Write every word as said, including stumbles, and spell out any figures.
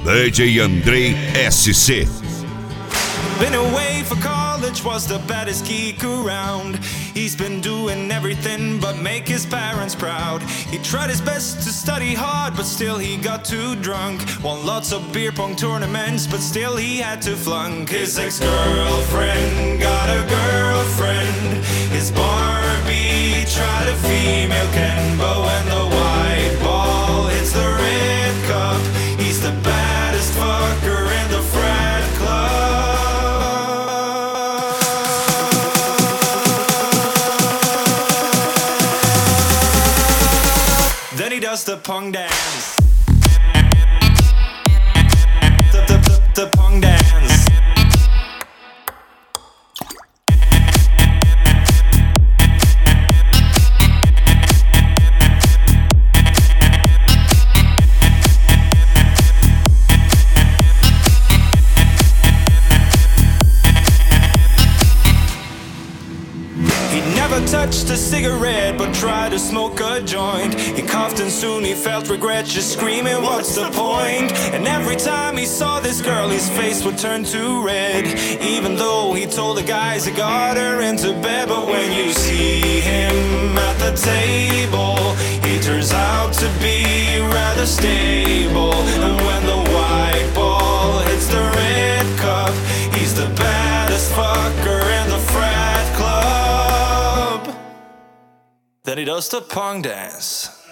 D J Andrei S C. Been away for college, was the baddest geek around. He's been doing everything but make his parents proud. He tried his best to study hard, but still he got too drunk. Won lots of beer pong tournaments, but still he had to flunk. His ex-girlfriend got a girlfriend. His Barbie tried a female Ken, but when the white ball hits the red cup, he's the baddest fucker in the frat club. Then he does the pong dance. The, the, the, the pong dance. Touched a cigarette but tried to smoke a joint. He coughed and soon he felt regret, just screaming, what's the point? And every time he saw this girl, his face would turn to red, even though he told the guys he got her into bed. But when you see him at the table, he turns out to be rather stable. And when the white ball hits the red cup, he's the baddest fucker in the frat club. Then he does the pong dance.